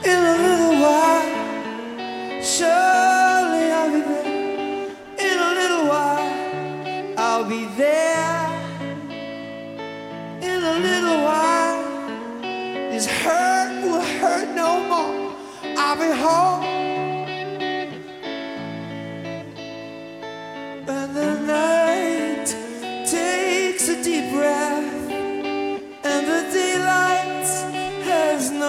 In a little while, surely I'll be there. In a little while, I'll be there. In a little while, this hurt will hurt no more. I'll be home.